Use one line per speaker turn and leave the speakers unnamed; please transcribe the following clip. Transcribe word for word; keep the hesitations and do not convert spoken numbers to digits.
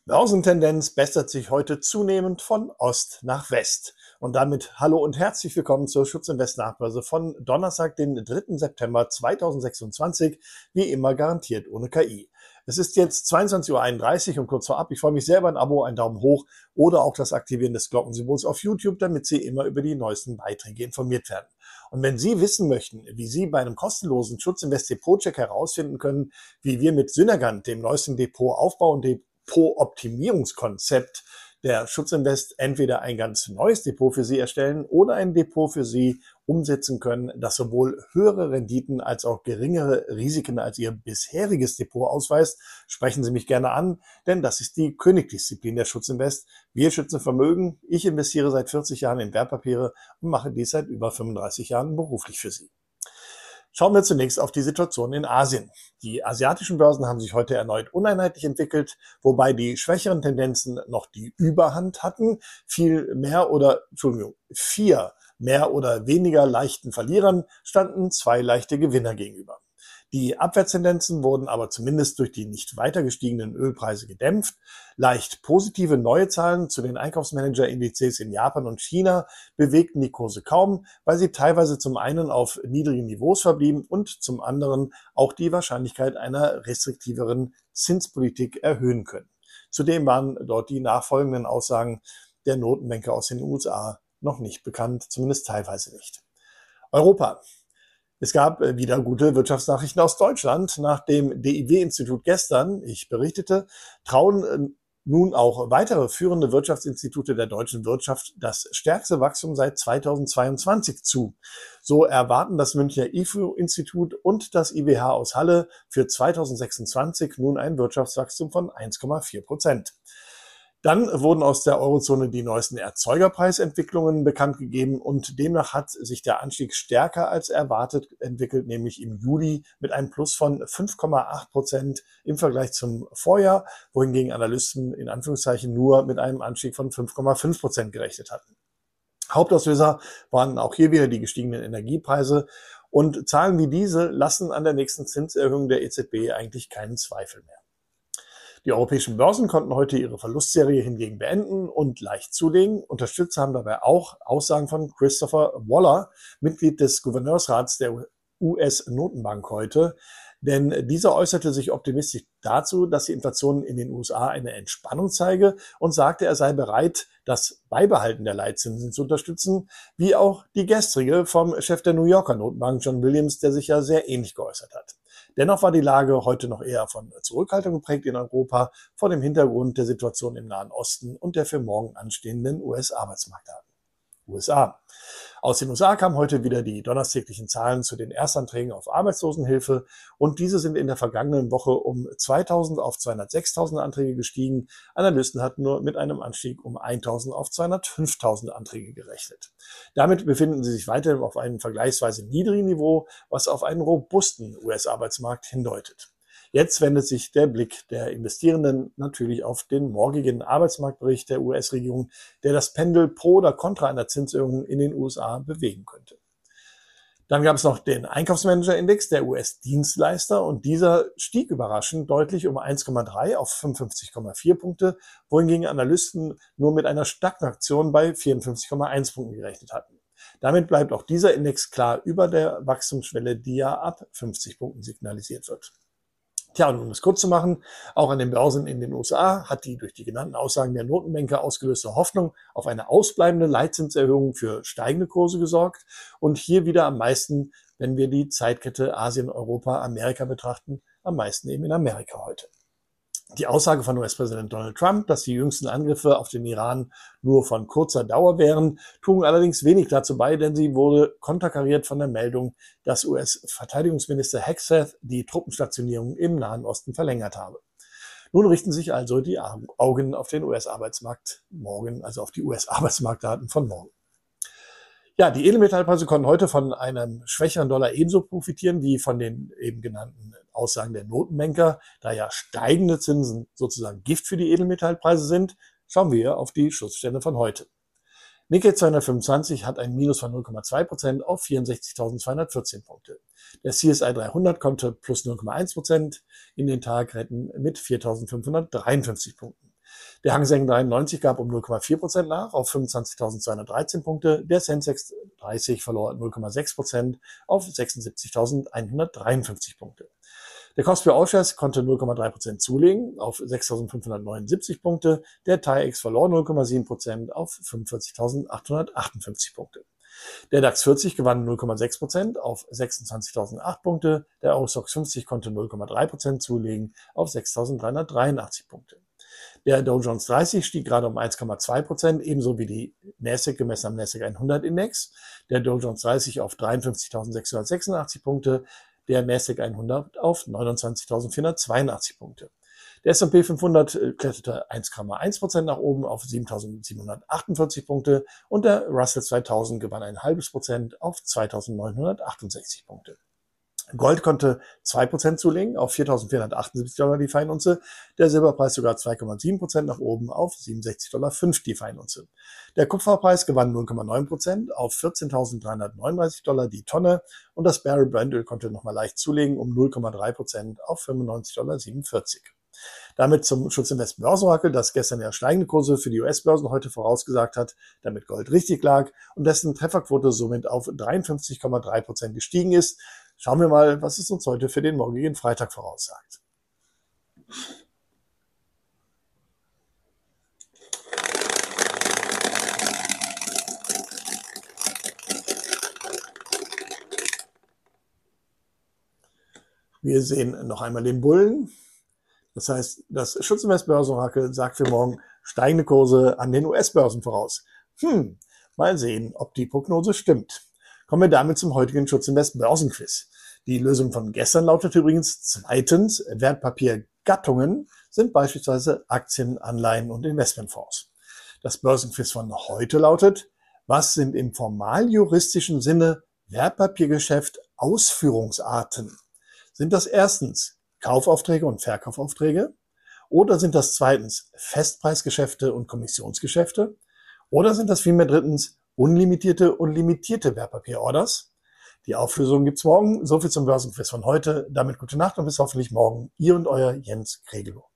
Börsentendenz bessert sich heute zunehmend von Ost nach West. Und damit hallo und herzlich willkommen zur Schutzinvest Nachbörse von Donnerstag, den dritten September zweitausendsechsundzwanzig, wie immer garantiert ohne K I. Es ist jetzt zweiundzwanzig Uhr einunddreißig und kurz vorab, ich freue mich sehr über ein Abo, einen Daumen hoch oder auch das Aktivieren des Glockensymbols auf YouTube, damit Sie immer über die neuesten Beiträge informiert werden. Und wenn Sie wissen möchten, wie Sie bei einem kostenlosen Schutzinvest Depot-Check herausfinden können, wie wir mit Synergant, dem neuesten Depotaufbau und Depot-Optimierungskonzept der Schutzinvest, entweder ein ganz neues Depot für Sie erstellen oder ein Depot für Sie umsetzen können, das sowohl höhere Renditen als auch geringere Risiken als Ihr bisheriges Depot ausweist, sprechen Sie mich gerne an, denn das ist die Königsdisziplin der Schutzinvest. Wir schützen Vermögen. Ich investiere seit vierzig Jahren in Wertpapiere und mache dies seit über fünfunddreißig Jahren beruflich für Sie. Schauen wir zunächst auf die Situation in Asien. Die asiatischen Börsen haben sich heute erneut uneinheitlich entwickelt, wobei die schwächeren Tendenzen noch die Überhand hatten. Viel mehr oder, Entschuldigung, vier mehr oder weniger leichten Verlierern standen zwei leichte Gewinner gegenüber. Die Abwärtstendenzen wurden aber zumindest durch die nicht weiter gestiegenen Ölpreise gedämpft. Leicht positive neue Zahlen zu den Einkaufsmanager-Indizes in Japan und China bewegten die Kurse kaum, weil sie teilweise zum einen auf niedrigen Niveaus verblieben und zum anderen auch die Wahrscheinlichkeit einer restriktiveren Zinspolitik erhöhen können. Zudem waren dort die nachfolgenden Aussagen der Notenbanker aus den U S A noch nicht bekannt, zumindest teilweise nicht. Europa. Es gab wieder gute Wirtschaftsnachrichten aus Deutschland. Nach dem D I W-Institut gestern, ich berichtete, trauen nun auch weitere führende Wirtschaftsinstitute der deutschen Wirtschaft das stärkste Wachstum seit zweitausendzweiundzwanzig zu. So erwarten das Münchner I F O-Institut und das I W H aus Halle für zweitausendsechsundzwanzig nun ein Wirtschaftswachstum von eins Komma vier Prozent. Dann wurden aus der Eurozone die neuesten Erzeugerpreisentwicklungen bekannt gegeben und demnach hat sich der Anstieg stärker als erwartet entwickelt, nämlich im Juli mit einem Plus von fünf Komma acht Prozent im Vergleich zum Vorjahr, wohingegen Analysten in Anführungszeichen nur mit einem Anstieg von fünf Komma fünf Prozent gerechnet hatten. Hauptauslöser waren auch hier wieder die gestiegenen Energiepreise und Zahlen wie diese lassen an der nächsten Zinserhöhung der E Z B eigentlich keinen Zweifel mehr. Die europäischen Börsen konnten heute ihre Verlustserie hingegen beenden und leicht zulegen. Unterstützt haben dabei auch Aussagen von Christopher Waller, Mitglied des Gouverneursrats der U S-Notenbank heute. Denn dieser äußerte sich optimistisch dazu, dass die Inflation in den U S A eine Entspannung zeige und sagte, er sei bereit, das Beibehalten der Leitzinsen zu unterstützen, wie auch die gestrige vom Chef der New Yorker Notenbank, John Williams, der sich ja sehr ähnlich geäußert hat. Dennoch war die Lage heute noch eher von Zurückhaltung geprägt in Europa, vor dem Hintergrund der Situation im Nahen Osten und der für morgen anstehenden U S-Arbeitsmarktdaten. U S A. Aus den U S A kamen heute wieder die donnerstäglichen Zahlen zu den Erstanträgen auf Arbeitslosenhilfe und diese sind in der vergangenen Woche um zweitausend auf zweihundertsechstausend Anträge gestiegen. Analysten hatten nur mit einem Anstieg um eintausend auf zweihundertfünftausend Anträge gerechnet. Damit befinden sie sich weiterhin auf einem vergleichsweise niedrigen Niveau, was auf einen robusten U S-Arbeitsmarkt hindeutet. Jetzt wendet sich der Blick der Investierenden natürlich auf den morgigen Arbeitsmarktbericht der U S-Regierung, der das Pendel pro oder contra einer Zinserhöhung in den U S A bewegen könnte. Dann gab es noch den Einkaufsmanager-Index der U S-Dienstleister und dieser stieg überraschend deutlich um eins Komma drei auf fünfundfünfzig Komma vier Punkte, wohingegen Analysten nur mit einer Stagnation bei vierundfünfzig Komma eins Punkten gerechnet hatten. Damit bleibt auch dieser Index klar über der Wachstumsschwelle, die ja ab fünfzig Punkten signalisiert wird. Tja, und um es kurz zu machen, auch an den Börsen in den U S A hat die durch die genannten Aussagen der Notenbanker ausgelöste Hoffnung auf eine ausbleibende Leitzinserhöhung für steigende Kurse gesorgt und hier wieder am meisten, wenn wir die Zeitkette Asien, Europa, Amerika betrachten, am meisten eben in Amerika heute. Die Aussage von U S-Präsident Donald Trump, dass die jüngsten Angriffe auf den Iran nur von kurzer Dauer wären, trugen allerdings wenig dazu bei, denn sie wurde konterkariert von der Meldung, dass U S-Verteidigungsminister Hegseth die Truppenstationierung im Nahen Osten verlängert habe. Nun richten sich also die Augen auf den U S-Arbeitsmarkt morgen, also auf die U S-Arbeitsmarktdaten von morgen. Ja, die Edelmetallpreise konnten heute von einem schwächeren Dollar ebenso profitieren wie von den eben genannten Aussagen der Notenbanker. Da ja steigende Zinsen sozusagen Gift für die Edelmetallpreise sind, schauen wir auf die Schlussstände von heute. Nikkei zweihundertfünfundzwanzig hat ein Minus von null Komma zwei Prozent auf vierundsechzigtausendzweihundertvierzehn Punkte. Der C S I dreihundert konnte plus null Komma eins Prozent in den Tag retten mit viertausendfünfhundertdreiundfünfzig Punkten. Der Hang Seng dreiundneunzig gab um null Komma vier Prozent nach auf fünfundzwanzigtausendzweihundertreizehn Punkte. Der Sensex dreißig verlor null Komma sechs Prozent auf sechsundsiebzigtausendeinhundertdreiundfünfzig Punkte. Der Kospi All-Shares konnte null Komma drei Prozent zulegen auf sechstausendfünfhundertneunundsiebzig Punkte. Der T A I X verlor null Komma sieben Prozent auf fünfundvierzigtausendachthundertachtundfünfzig Punkte. Der DAX vierzig gewann null Komma sechs Prozent auf sechsundzwanzigtausendacht Punkte. Der Eurostoxx fünfzig konnte null Komma drei Prozent zulegen auf sechstausenddreihundertdreiundachtzig Punkte. Der Dow Jones dreißig stieg gerade um eins Komma zwei Prozent, ebenso wie die Nasdaq gemessen am Nasdaq hundert Index. Der Dow Jones dreißig auf dreiundfünfzigtausendsechshundertsechsundachtzig Punkte, der Nasdaq hundert auf neunundzwanzigtausendvierhundertzweiundachtzig Punkte. Der S und P fünfhundert kletterte eins Komma eins Prozent nach oben auf siebentausendsiebenhundertachtundvierzig Punkte und der Russell zweitausend gewann ein halbes Prozent auf zweitausendneunhundertachtundsechzig Punkte. Gold konnte zwei Prozent zulegen auf viertausendvierhundertachtundsiebzig Dollar die Feinunze, der Silberpreis sogar zwei Komma sieben Prozent nach oben auf siebenundsechzig Komma fünf Dollar die Feinunze. Der Kupferpreis gewann null Komma neun Prozent auf vierzehntausenddreihundertneununddreißig Dollar die Tonne und das Barrel Brent konnte nochmal leicht zulegen um null Komma drei Prozent auf fünfundneunzig Komma siebenundvierzig Dollar. Damit zum Schutzinvest Börsenorakel, das gestern ja steigende Kurse für die U S-Börsen heute vorausgesagt hat, damit Gold richtig lag und dessen Trefferquote somit auf dreiundfünfzig Komma drei Prozent gestiegen ist. Schauen wir mal, was es uns heute für den morgigen Freitag voraussagt. Wir sehen noch einmal den Bullen. Das heißt, das Schutzinvest Börsenorakel sagt für morgen steigende Kurse an den U S-Börsen voraus. Hm, mal sehen, ob die Prognose stimmt. Kommen wir damit zum heutigen Schutzinvest Börsenquiz. Die Lösung von gestern lautet übrigens zweitens, Wertpapiergattungen sind beispielsweise Aktien, Anleihen und Investmentfonds. Das Börsenquiz von heute lautet, was sind im formaljuristischen Sinne Wertpapiergeschäft Ausführungsarten? Sind das erstens Kaufaufträge und Verkaufaufträge? Oder sind das zweitens Festpreisgeschäfte und Kommissionsgeschäfte? Oder sind das vielmehr drittens unlimitierte und limitierte Wertpapierorders? Die Auflösung gibt's morgen. So viel zum Börsenquiz von heute. Damit gute Nacht und bis hoffentlich morgen. Ihr und euer Jens Kregelow.